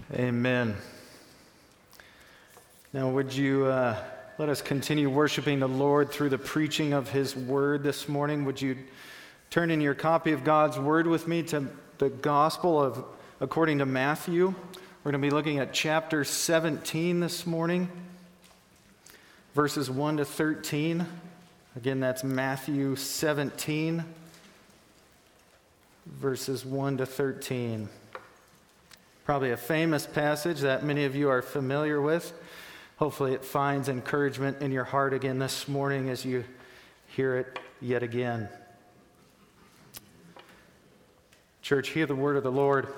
Amen. Now, would you let us continue worshiping the Lord through the preaching of His Word this morning? Would you turn in your copy of God's Word with me to the Gospel according to Matthew? We're going to be looking at chapter 17 this morning, verses 1 to 13. Again, that's Matthew 17, verses 1 to 13. Probably a famous passage that many of you are familiar with. Hopefully it finds encouragement in your heart again this morning as you hear it yet again. Church, hear the word of the Lord.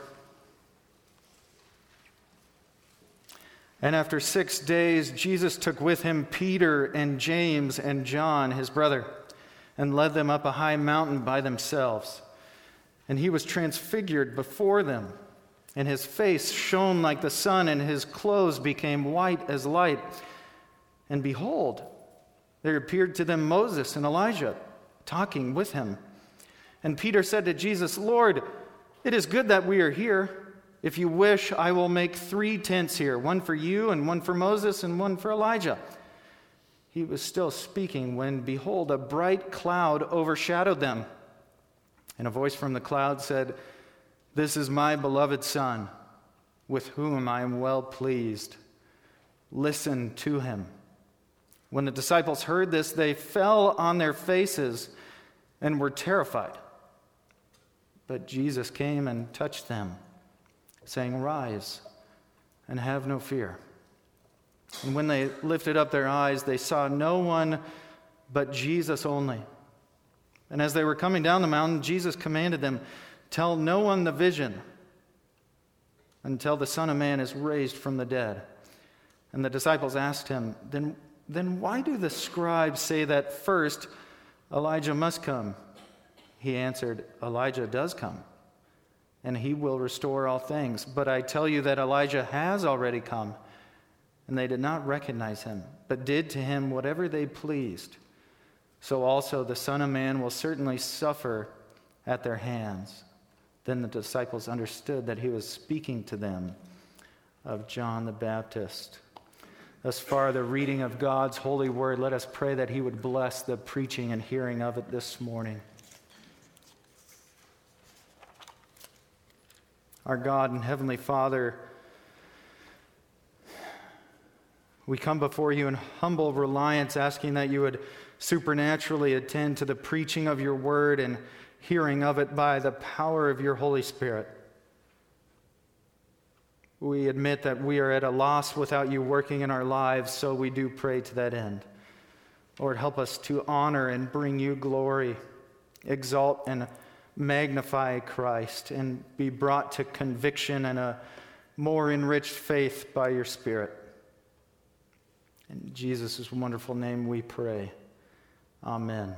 And after 6 days, Jesus took with him Peter and James and John, his brother, and led them up a high mountain by themselves. And he was transfigured before them. And his face shone like the sun, and his clothes became white as light. And behold, there appeared to them Moses and Elijah, talking with him. And Peter said to Jesus, "Lord, it is good that we are here. If you wish, I will make 3 tents here, one for you, and one for Moses, and one for Elijah." He was still speaking when, behold, a bright cloud overshadowed them. And a voice from the cloud said, "This is my beloved Son, with whom I am well pleased. Listen to him." When the disciples heard this, they fell on their faces and were terrified. But Jesus came and touched them, saying, "Rise and have no fear." And when they lifted up their eyes, they saw no one but Jesus only. And as they were coming down the mountain, Jesus commanded them, "Tell no one the vision until the Son of Man is raised from the dead." And the disciples asked him, Then why do the scribes say that first Elijah must come?" He answered, "Elijah does come, and he will restore all things. But I tell you that Elijah has already come." And they did not recognize him, but did to him whatever they pleased. So also the Son of Man will certainly suffer at their hands. Then the disciples understood that he was speaking to them of John the Baptist. Thus far, the reading of God's holy word. Let us pray that he would bless the preaching and hearing of it this morning. Our God and Heavenly Father, we come before you in humble reliance, asking that you would supernaturally attend to the preaching of your word and hearing of it by the power of your Holy Spirit. We admit that we are at a loss without you working in our lives, so we do pray to that end. Lord, help us to honor and bring you glory, exalt and magnify Christ, and be brought to conviction and a more enriched faith by your Spirit. In Jesus' wonderful name we pray. Amen.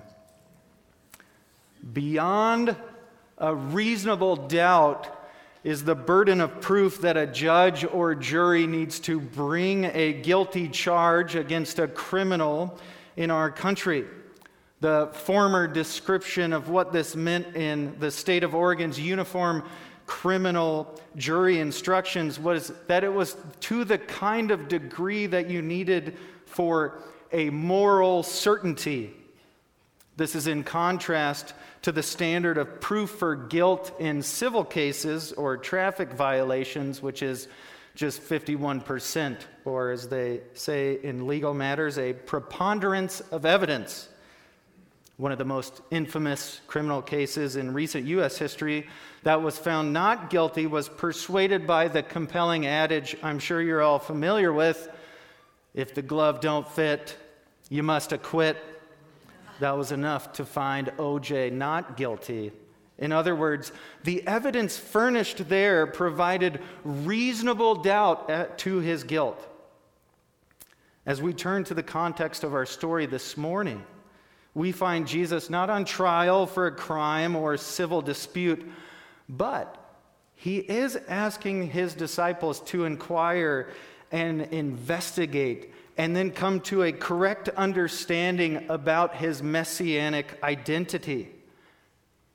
Beyond a reasonable doubt is the burden of proof that a judge or jury needs to bring a guilty charge against a criminal in our country. The former description of what this meant in the state of Oregon's uniform criminal jury instructions was that it was to the kind of degree that you needed for a moral certainty. This is in contrast to the standard of proof for guilt in civil cases or traffic violations, which is just 51%, or as they say in legal matters, a preponderance of evidence. One of the most infamous criminal cases in recent U.S. history that was found not guilty was persuaded by the compelling adage I'm sure you're all familiar with, "If the glove don't fit, you must acquit." That was enough to find O.J. not guilty. In other words, the evidence furnished there provided reasonable doubt to his guilt. As we turn to the context of our story this morning, we find Jesus not on trial for a crime or civil dispute, but he is asking his disciples to inquire and investigate and then come to a correct understanding about his messianic identity.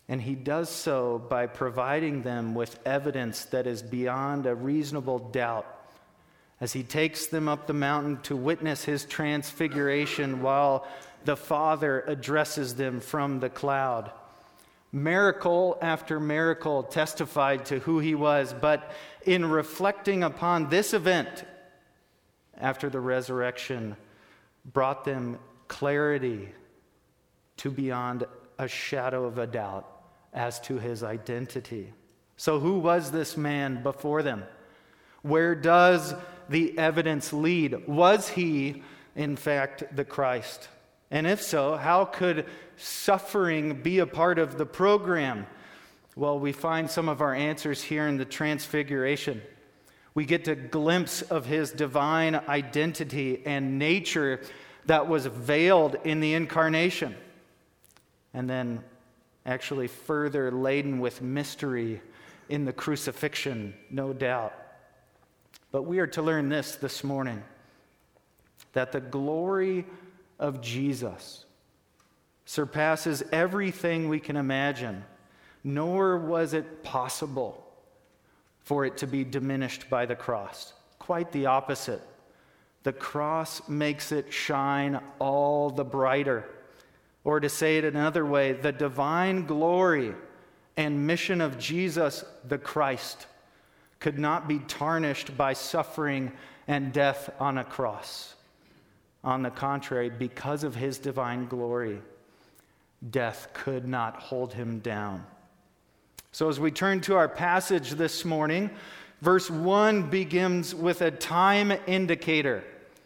And he does so by providing them with evidence that is beyond a reasonable doubt as he takes them up the mountain to witness his transfiguration while the Father addresses them from the cloud. Miracle after miracle testified to who he was, but in reflecting upon this event after the resurrection, brought them clarity to beyond a shadow of a doubt as to his identity. So who was this man before them? Where does the evidence lead? Was he, in fact, the Christ? And if so, how could suffering be a part of the program? Well, we find some of our answers here in the Transfiguration. We get a glimpse of his divine identity and nature that was veiled in the incarnation, and then actually further laden with mystery in the crucifixion, no doubt. But we are to learn this morning, that the glory of Jesus surpasses everything we can imagine, nor was it possible for it to be diminished by the cross. Quite the opposite. The cross makes it shine all the brighter. Or to say it another way, the divine glory and mission of Jesus the Christ could not be tarnished by suffering and death on a cross. On the contrary, because of his divine glory, death could not hold him down. So as we turn to our passage this morning, verse 1 begins with a time indicator.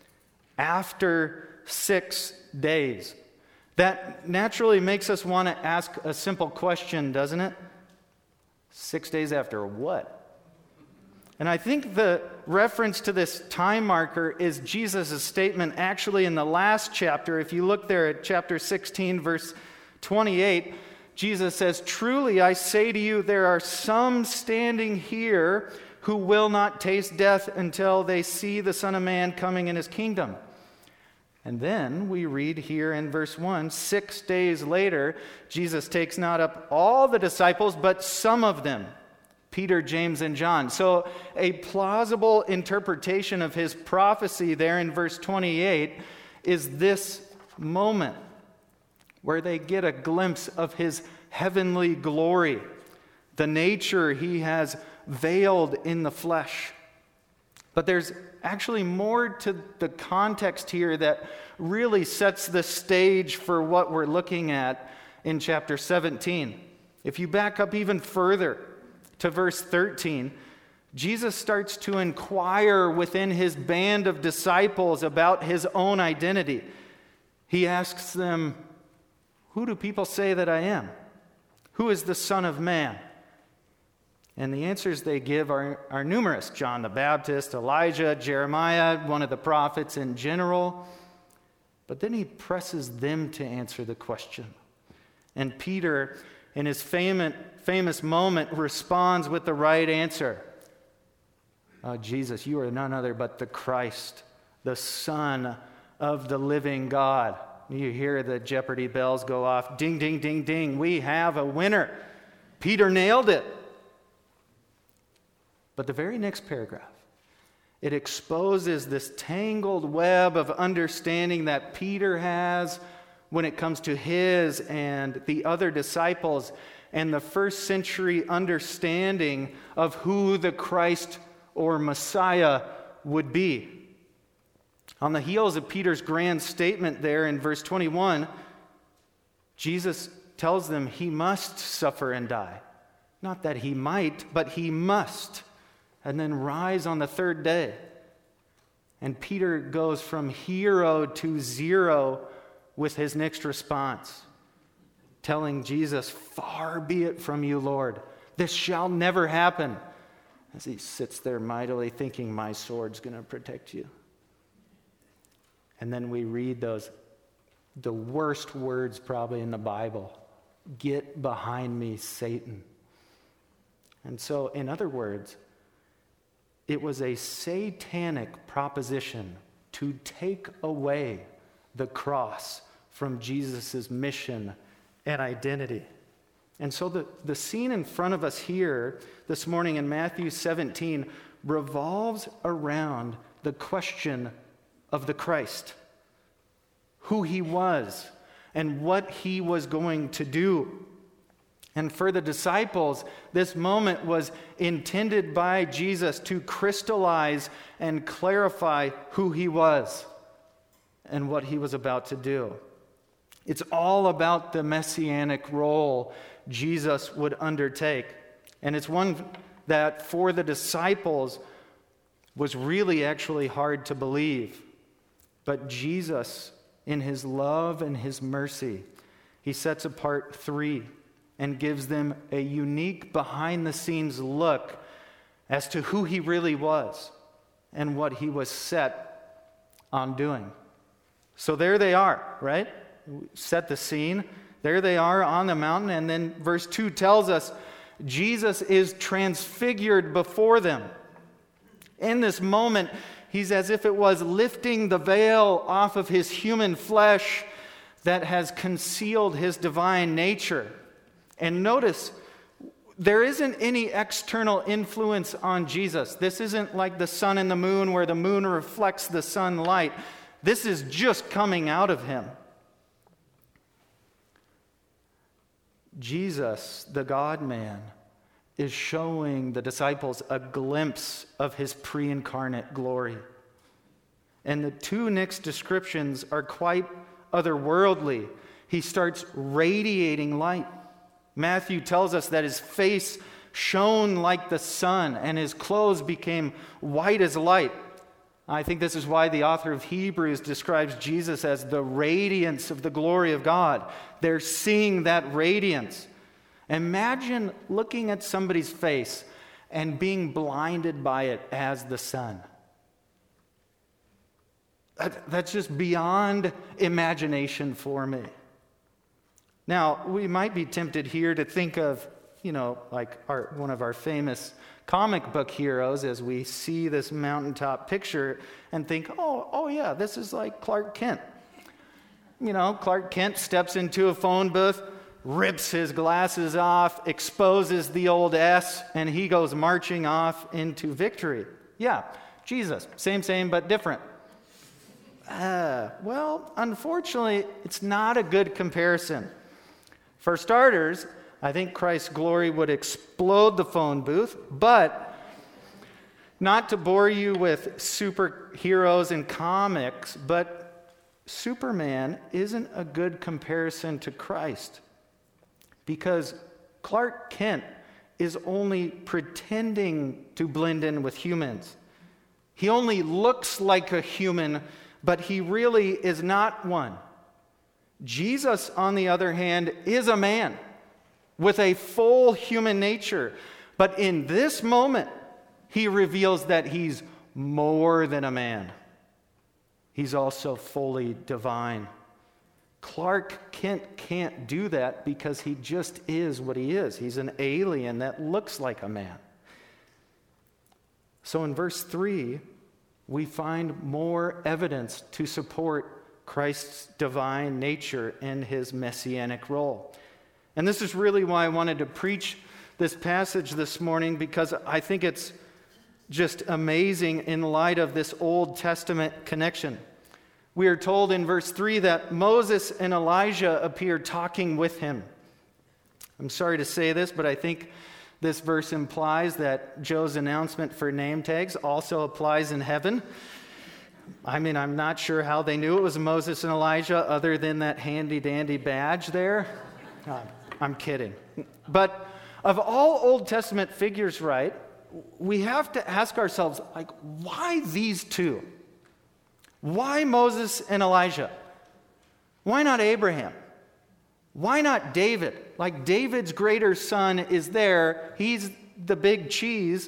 After 6 days. That naturally makes us want to ask a simple question, doesn't it? 6 days after what? And I think the reference to this time marker is Jesus' statement actually in the last chapter. If you look there at chapter 16, verse 28, Jesus says, "Truly I say to you, there are some standing here who will not taste death until they see the Son of Man coming in his kingdom." And then we read here in verse 1, 6 days later, Jesus takes not up all the disciples, but some of them, Peter, James, and John. So a plausible interpretation of his prophecy there in verse 28 is this moment where they get a glimpse of his heavenly glory, the nature he has veiled in the flesh. But there's actually more to the context here that really sets the stage for what we're looking at in chapter 17. If you back up even further to verse 13, Jesus starts to inquire within his band of disciples about his own identity. He asks them, "Who do people say that I am? Who is the Son of Man?" And the answers they give are numerous. John the Baptist, Elijah, Jeremiah, one of the prophets in general. But then he presses them to answer the question. And Peter, in his famous moment, responds with the right answer. "Jesus, you are none other but the Christ, the Son of the living God." You hear the Jeopardy bells go off. Ding, ding, ding, ding. We have a winner. Peter nailed it. But the very next paragraph, it exposes this tangled web of understanding that Peter has when it comes to his and the other disciples and the first century understanding of who the Christ or Messiah would be. On the heels of Peter's grand statement there in verse 21, Jesus tells them he must suffer and die. Not that he might, but he must. And then rise on the third day. And Peter goes from hero to zero with his next response, telling Jesus, "Far be it from you, Lord. This shall never happen." As he sits there mightily thinking, "My sword's going to protect you." And then we read the worst words probably in the Bible. "Get behind me, Satan." And so, in other words, it was a satanic proposition to take away the cross from Jesus' mission and identity. And so the scene in front of us here this morning in Matthew 17 revolves around the question of the Christ, who he was and what he was going to do. And for the disciples, this moment was intended by Jesus to crystallize and clarify who he was and what he was about to do. It's all about the messianic role Jesus would undertake. And it's one that for the disciples was really actually hard to believe. But Jesus, in his love and his mercy, he sets apart three and gives them a unique behind-the-scenes look as to who he really was and what he was set on doing. So there they are, right? Set the scene. There they are on the mountain, and then verse 2 tells us Jesus is transfigured before them. In this moment, he's as if it was lifting the veil off of his human flesh that has concealed his divine nature. And notice, there isn't any external influence on Jesus. This isn't like the sun and the moon where the moon reflects the sunlight. This is just coming out of him. Jesus, the God-man, is showing the disciples a glimpse of his pre-incarnate glory. And the two next descriptions are quite otherworldly. He starts radiating light. Matthew tells us that his face shone like the sun and his clothes became white as light. I think this is why the author of Hebrews describes Jesus as the radiance of the glory of God. They're seeing that radiance. Imagine looking at somebody's face and being blinded by it as the sun. That's just beyond imagination for me. Now, we might be tempted here to think of, like one of our famous comic book heroes as we see this mountaintop picture and think, oh yeah, this is like Clark Kent. Clark Kent steps into a phone booth, rips his glasses off, exposes the old S, and he goes marching off into victory. Yeah, Jesus, same, but different. Well, unfortunately, it's not a good comparison. For starters, I think Christ's glory would explode the phone booth, but not to bore you with superheroes and comics, but Superman isn't a good comparison to Christ because Clark Kent is only pretending to blend in with humans. He only looks like a human, but he really is not one. Jesus, on the other hand, is a man with a full human nature. But in this moment, he reveals that he's more than a man. He's also fully divine. Clark Kent can't do that because he just is what he is. He's an alien that looks like a man. So in verse 3, we find more evidence to support Christ's divine nature and his messianic role. And this is really why I wanted to preach this passage this morning, because I think it's just amazing in light of this Old Testament connection. We are told in verse 3 that Moses and Elijah appear talking with him. I'm sorry to say this, but I think this verse implies that Joe's announcement for name tags also applies in heaven. I'm not sure how they knew it was Moses and Elijah other than that handy-dandy badge there. I'm kidding. But of all Old Testament figures, right, we have to ask ourselves, why these two? Why Moses and Elijah? Why not Abraham? Why not David? David's greater son is there. He's the big cheese.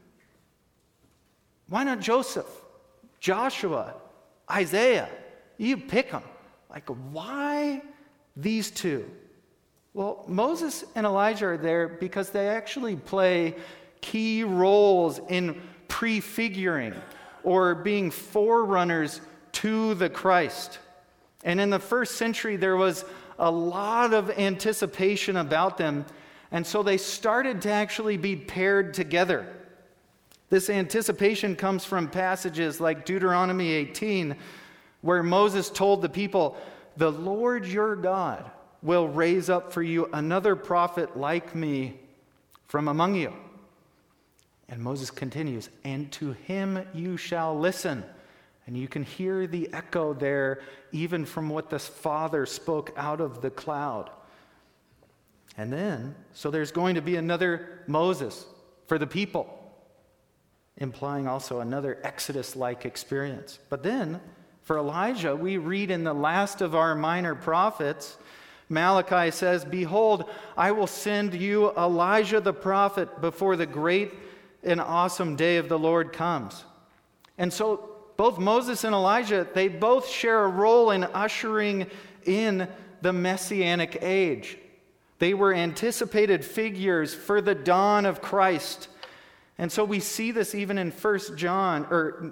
Why not Joseph, Joshua, Isaiah? You pick them. Why these two? Well, Moses and Elijah are there because they actually play key roles in prefiguring or being forerunners to the Christ. And in the first century, there was a lot of anticipation about them And so they started to actually be paired together. This anticipation comes from passages like Deuteronomy 18, where Moses told the people, "The Lord your God will raise up for you another prophet like me from among you." And Moses continues, "And to him you shall listen." And you can hear the echo there, even from what the Father spoke out of the cloud. And then, so there's going to be another Moses for the people, implying also another Exodus-like experience. But then, for Elijah, we read in the last of our minor prophets, Malachi says, "Behold, I will send you Elijah the prophet before the great and awesome day of the Lord comes." And so both Moses and Elijah, they both share a role in ushering in the Messianic age. They were anticipated figures for the dawn of Christ. And so we see this even in John,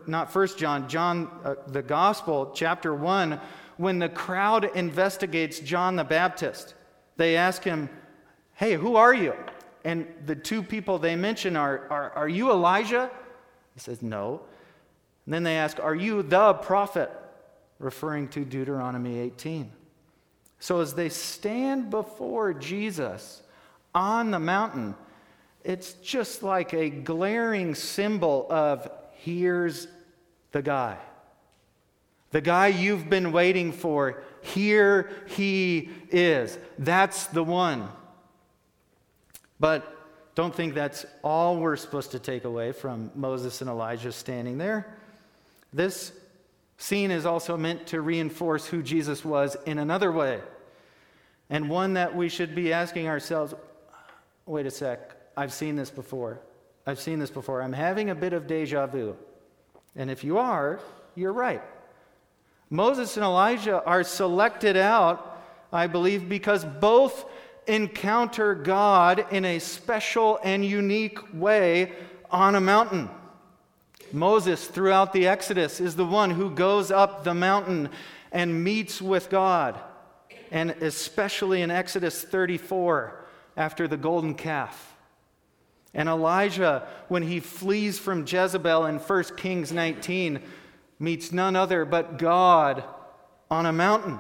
the Gospel, chapter 1, when the crowd investigates John the Baptist. They ask him, "Hey, who are you?" And the two people they mention are you Elijah? He says, "No." And then they ask, "Are you the prophet?" Referring to Deuteronomy 18. So as they stand before Jesus on the mountain, it's just like a glaring symbol of, here's the guy. The guy you've been waiting for, here he is. That's the one. But don't think that's all we're supposed to take away from Moses and Elijah standing there. This scene is also meant to reinforce who Jesus was in another way, and one that we should be asking ourselves, wait a sec, I've seen this before. I'm having a bit of deja vu. And if you are, you're right. Moses and Elijah are selected out, I believe, because both encounter God in a special and unique way on a mountain. Moses, throughout the Exodus, is the one who goes up the mountain and meets with God. And especially in Exodus 34, after the golden calf. And Elijah, when he flees from Jezebel in 1 Kings 19, meets none other but God on a mountain.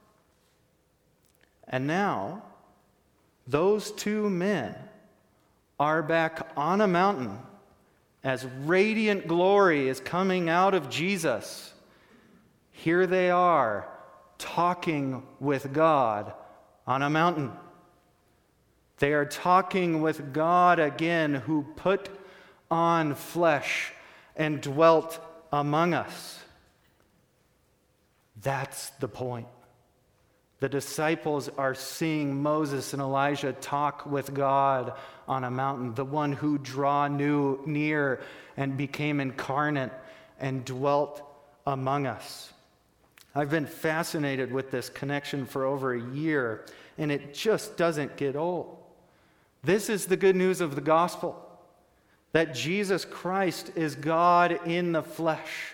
And now, those two men are back on a mountain as radiant glory is coming out of Jesus. Here they are, talking with God on a mountain. They are talking with God again, who put on flesh and dwelt among us. That's the point. The disciples are seeing Moses and Elijah talk with God on a mountain, the one who drew near and became incarnate and dwelt among us. I've been fascinated with this connection for over a year, and it just doesn't get old. This is the good news of the gospel, that Jesus Christ is God in the flesh,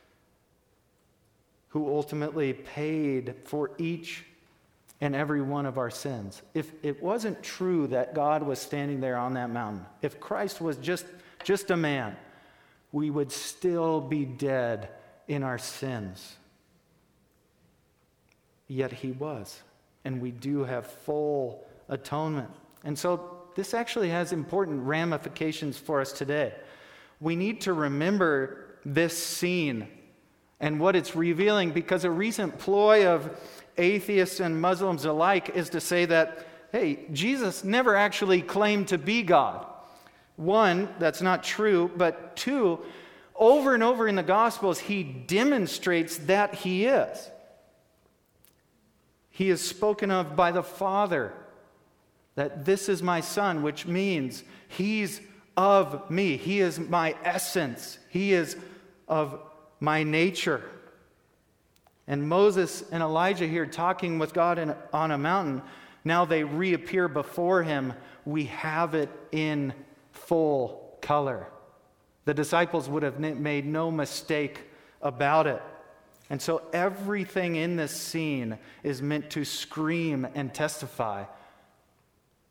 who ultimately paid for each and every one of our sins. If it wasn't true that God was standing there on that mountain, if Christ was just a man, we would still be dead in our sins. Yet he was, and we do have full atonement. And so this actually has important ramifications for us today. We need to remember this scene and what it's revealing, because a recent ploy of atheists and Muslims alike is to say that, hey, Jesus never actually claimed to be God. One, that's not true, but two, over and over in the Gospels, he demonstrates that he is. He is spoken of by the Father, that this is my Son, which means he's of me. He is my essence. He is of my nature. And Moses and Elijah here talking with God on a mountain, now they reappear before him. We have it in full color. The disciples would have made no mistake about it. And so everything in this scene is meant to scream and testify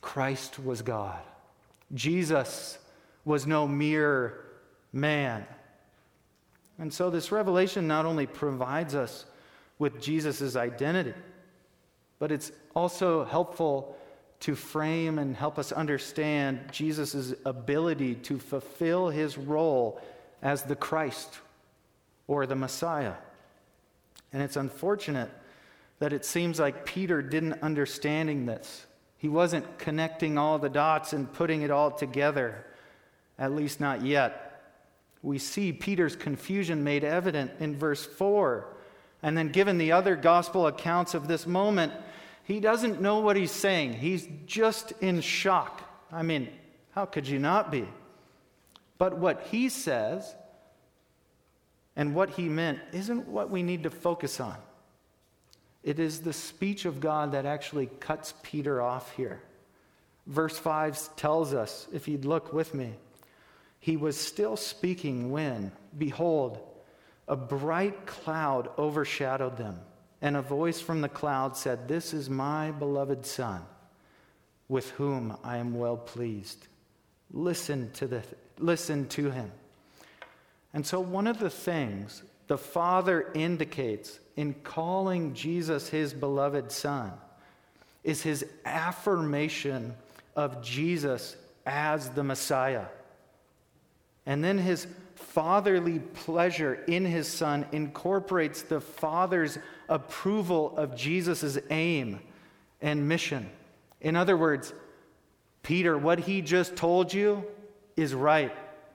Christ was God. Jesus was no mere man. And so this revelation not only provides us with Jesus' identity, but it's also helpful to frame and help us understand Jesus' ability to fulfill his role as the Christ or the Messiah. And it's unfortunate that it seems like Peter didn't understanding this. He wasn't connecting all the dots and putting it all together, at least not yet. We see Peter's confusion made evident in verse 4. And then given the other gospel accounts of this moment, he doesn't know what he's saying. He's just in shock. I mean, how could you not be? But what he says and what he meant isn't what we need to focus on. It is the speech of God that actually cuts Peter off here. Verse 5 tells us, if you'd look with me, he was still speaking when, behold, a bright cloud overshadowed them, and a voice from the cloud said, "This is my beloved Son, with whom I am well pleased. Listen to him." And so one of the things the Father indicates in calling Jesus his beloved Son is his affirmation of Jesus as the Messiah. And then his fatherly pleasure in his Son incorporates the Father's approval of Jesus' aim and mission. In other words, Peter, what he just told you is right.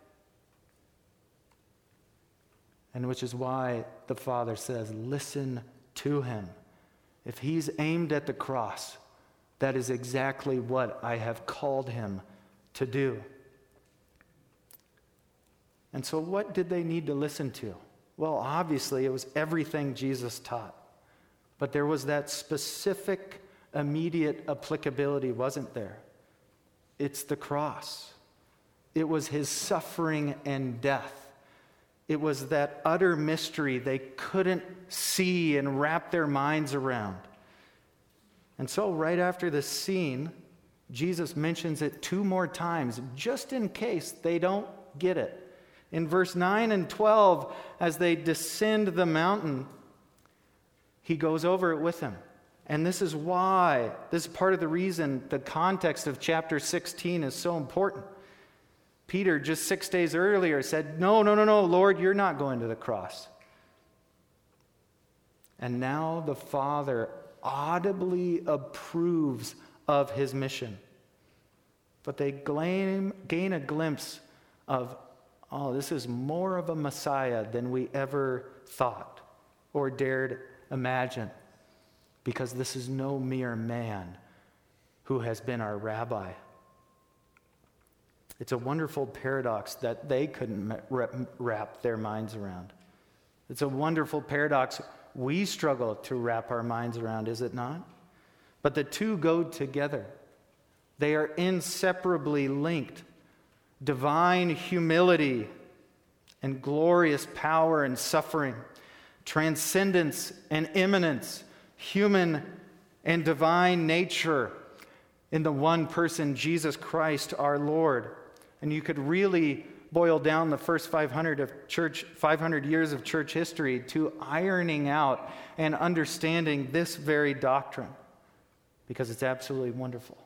And which is why the Father says, listen to him. If he's aimed at the cross, that is exactly what I have called him to do. And so what did they need to listen to? Well, obviously it was everything Jesus taught. But there was that specific, immediate applicability, wasn't there? It's the cross. It was his suffering and death. It was that utter mystery they couldn't see and wrap their minds around. And so right after this scene, Jesus mentions it 2 more times, just in case they don't get it. In verse 9 and 12, as they descend the mountain, he goes over it with them. And this is part of the reason the context of chapter 16 is so important. Peter, just 6 days earlier, said, No, Lord, you're not going to the cross. And now the Father audibly approves of his mission. But they gain a glimpse of, this is more of a Messiah than we ever thought or dared imagine, because this is no mere man who has been our rabbi. It's a wonderful paradox that they couldn't wrap their minds around. It's a wonderful paradox we struggle to wrap our minds around, is it not? But the two go together. They are inseparably linked. Divine humility and glorious power and suffering, transcendence and immanence, human and divine nature in the one person, Jesus Christ, our Lord. And you could really boil down the first 500 years of church history to ironing out and understanding this very doctrine, because it's absolutely wonderful.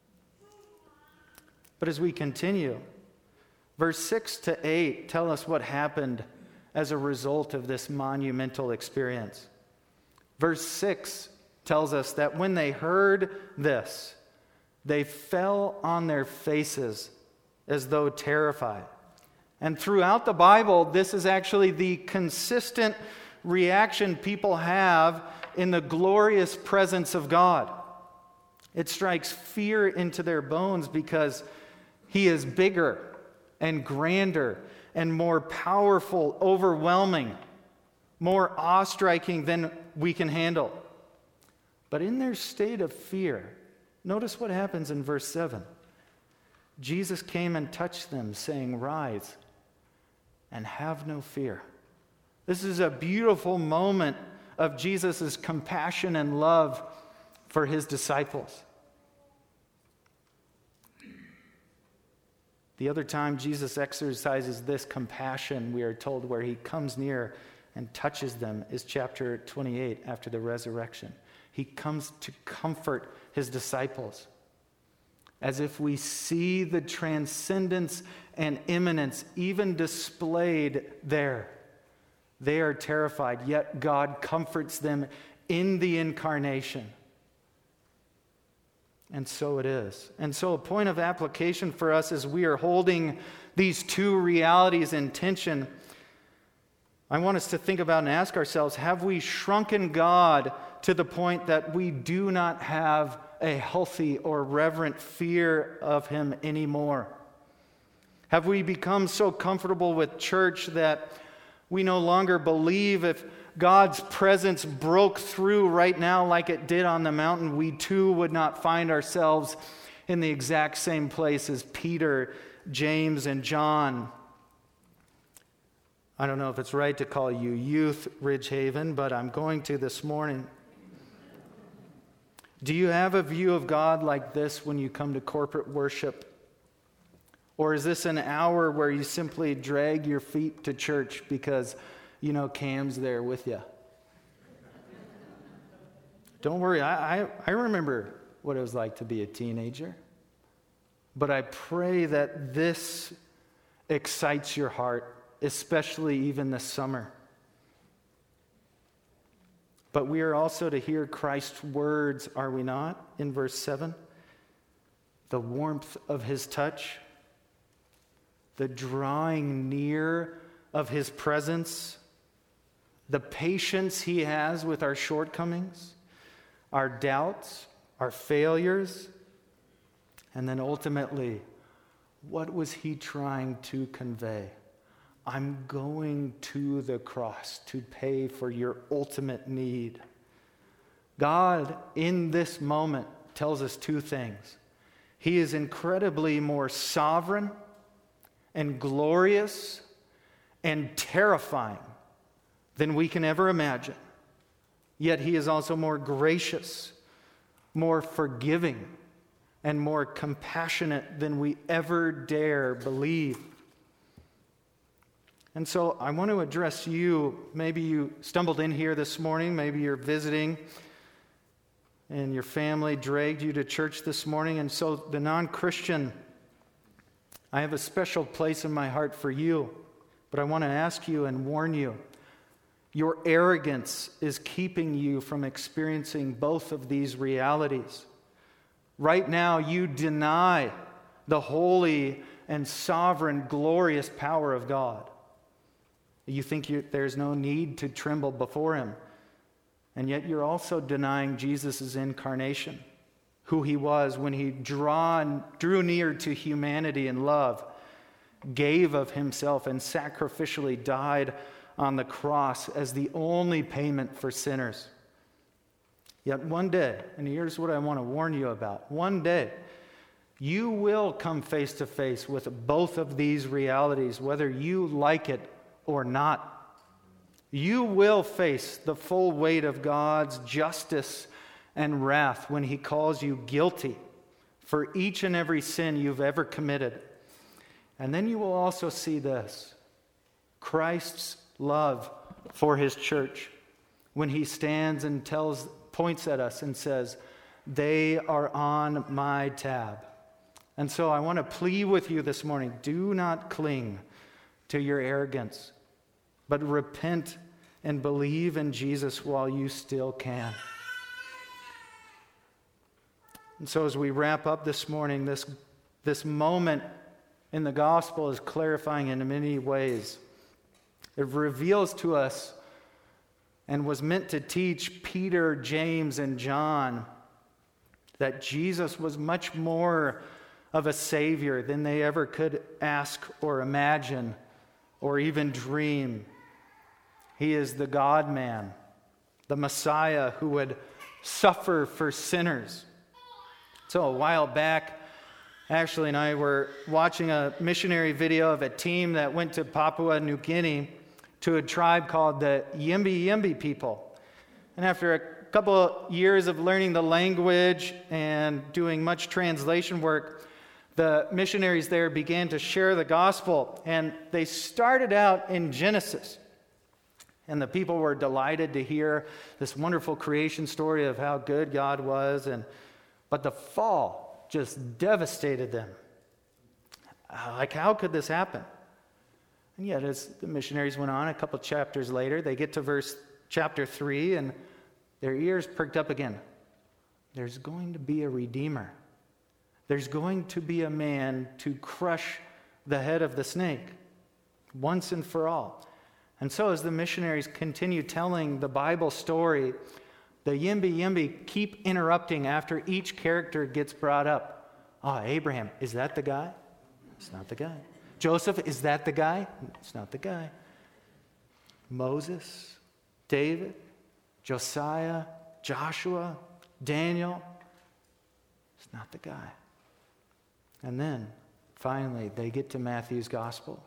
But as we continue, verse 6 to 8 tell us what happened as a result of this monumental experience. Verse 6 tells us that when they heard this, they fell on their faces as though terrified. And throughout the Bible, this is actually the consistent reaction people have in the glorious presence of God. It strikes fear into their bones because he is bigger and grander and more powerful, overwhelming, more awe-striking than we can handle. But in their state of fear, notice what happens in verse 7. Jesus came and touched them, saying, "Rise and have no fear." This is a beautiful moment of Jesus' compassion and love for his disciples. The other time Jesus exercises this compassion, we are told, where he comes near and touches them, is chapter 28 after the resurrection. He comes to comfort his disciples, as if we see the transcendence and immanence even displayed there. They are terrified, yet God comforts them in the incarnation. And so it is. And so a point of application for us as we are holding these two realities in tension, I want us to think about and ask ourselves, have we shrunken God to the point that we do not have a healthy or reverent fear of him anymore? Have we become so comfortable with church that we no longer believe if God's presence broke through right now like it did on the mountain, we too would not find ourselves in the exact same place as Peter, James, and John? I don't know if it's right to call you youth, Ridgehaven, but I'm going to this morning. Do you have a view of God like this when you come to corporate worship? Or is this an hour where you simply drag your feet to church because, Cam's there with you? Don't worry, I remember what it was like to be a teenager. But I pray that this excites your heart, especially even this summer. But we are also to hear Christ's words, are we not? In verse 7, the warmth of his touch, the drawing near of his presence, the patience he has with our shortcomings, our doubts, our failures, and then ultimately, what was he trying to convey? I'm going to the cross to pay for your ultimate need. God, in this moment, tells us two things. He is incredibly more sovereign and glorious and terrifying than we can ever imagine. Yet he is also more gracious, more forgiving, and more compassionate than we ever dare believe. And so I want to address you. Maybe you stumbled in here this morning. Maybe you're visiting and your family dragged you to church this morning. And so the non-Christian, I have a special place in my heart for you. But I want to ask you and warn you, your arrogance is keeping you from experiencing both of these realities. Right now, you deny the holy and sovereign, glorious power of God. You think there's no need to tremble before him. And yet you're also denying Jesus' incarnation, who he was when he drew near to humanity in love, gave of himself, and sacrificially died on the cross as the only payment for sinners. Yet one day, and here's what I want to warn you about, one day you will come face to face with both of these realities, whether you like it or not. You will face the full weight of God's justice and wrath when he calls you guilty for each and every sin you've ever committed. And then you will also see this, Christ's love for his church, when he stands and points at us and says, they are on my tab. And so I want to plead with you this morning, do not cling to your arrogance, but repent and believe in Jesus while you still can. And so as we wrap up this morning, this moment in the gospel is clarifying in many ways. It reveals to us and was meant to teach Peter, James, and John that Jesus was much more of a Savior than they ever could ask or imagine or even dream. He is the God-man, the Messiah who would suffer for sinners. So a while back, Ashley and I were watching a missionary video of a team that went to Papua New Guinea to a tribe called the Yimby Yimby people. And after a couple of years of learning the language and doing much translation work, the missionaries there began to share the gospel, and they started out in Genesis. And the people were delighted to hear this wonderful creation story of how good God was, but the fall just devastated them. Like, how could this happen? And yet, as the missionaries went on, a couple chapters later, they get to chapter 3, and their ears perked up again. There's going to be a redeemer. There's going to be a man to crush the head of the snake once and for all. And so as the missionaries continue telling the Bible story, the yimby keep interrupting after each character gets brought up. Abraham, is that the guy? It's not the guy. Joseph, is that the guy? It's not the guy. Moses, David, Josiah, Joshua, Daniel, it's not the guy. And then, finally, they get to Matthew's gospel.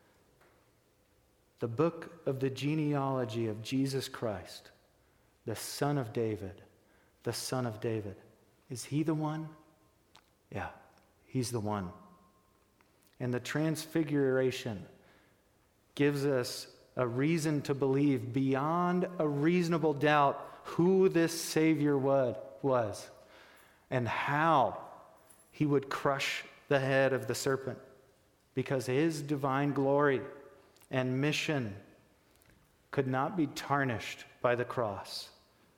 The book of the genealogy of Jesus Christ, the son of David, the son of David. Is he the one? Yeah, he's the one. And the Transfiguration gives us a reason to believe beyond a reasonable doubt who this Savior was and how he would crush the head of the serpent, because his divine glory and mission could not be tarnished by the cross.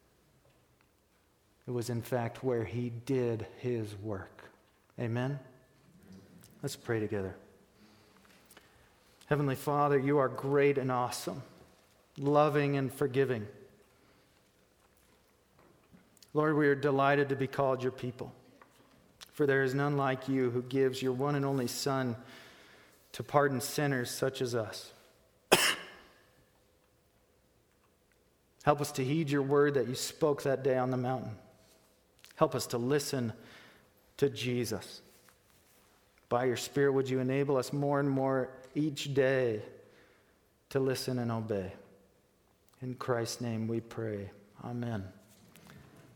It was, in fact, where he did his work. Amen? Let's pray together. Heavenly Father, you are great and awesome, loving and forgiving. Lord, we are delighted to be called your people, for there is none like you who gives your one and only Son to pardon sinners such as us. Help us to heed your word that you spoke that day on the mountain. Help us to listen to Jesus. By your Spirit, would you enable us more and more each day to listen and obey. In Christ's name we pray. Amen.